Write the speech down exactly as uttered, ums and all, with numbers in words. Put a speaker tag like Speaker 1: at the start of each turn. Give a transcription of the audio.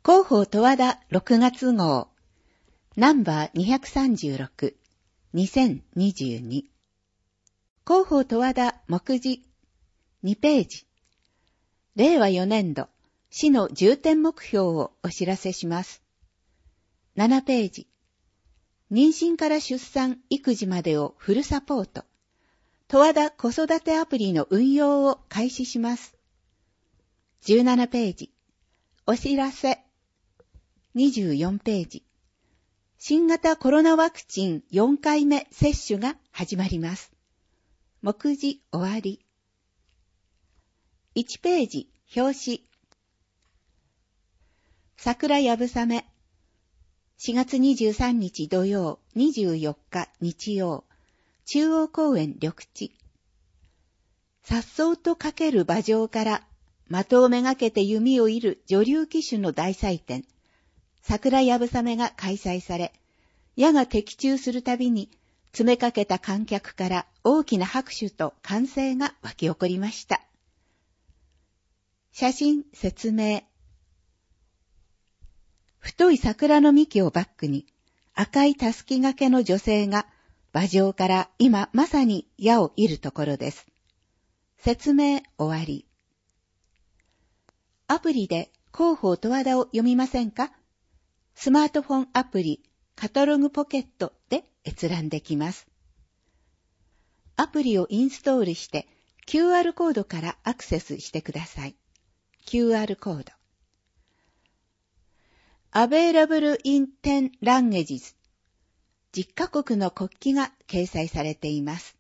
Speaker 1: 広報十和田ろくがつ号、ナンバーにひゃくさんじゅうろく、にせんにじゅうに。広報十和田目次、にページ。れいわよねんど、市の重点目標をお知らせします。ななページ。妊娠から出産、育児までをフルサポート。十和田子育てアプリの運用を開始します。じゅうななページ。お知らせ。にじゅうよんページ。新型コロナワクチンよんかいめ接種が始まります。目次終わり。いちページ、表紙。桜やぶさめ。しがつにじゅうさんにち土曜、にじゅうよっか日曜、中央公園緑地。颯爽とかける馬上から的をめがけて弓を射る女流騎手の大祭典、桜やぶさめが開催され、矢が的中するたびに詰めかけた観客から大きな拍手と歓声が湧き起こりました。写真説明。太い桜の幹をバックに赤いたすき掛けの女性が馬上から今まさに矢を射るところです。説明終わり。アプリで広報十和田を読みませんか？スマートフォンアプリカタログポケットで閲覧できます。アプリをインストールして キューアール コードからアクセスしてください。キューアール コード。Available in テン languages。じゅっかこくの国旗が掲載されています。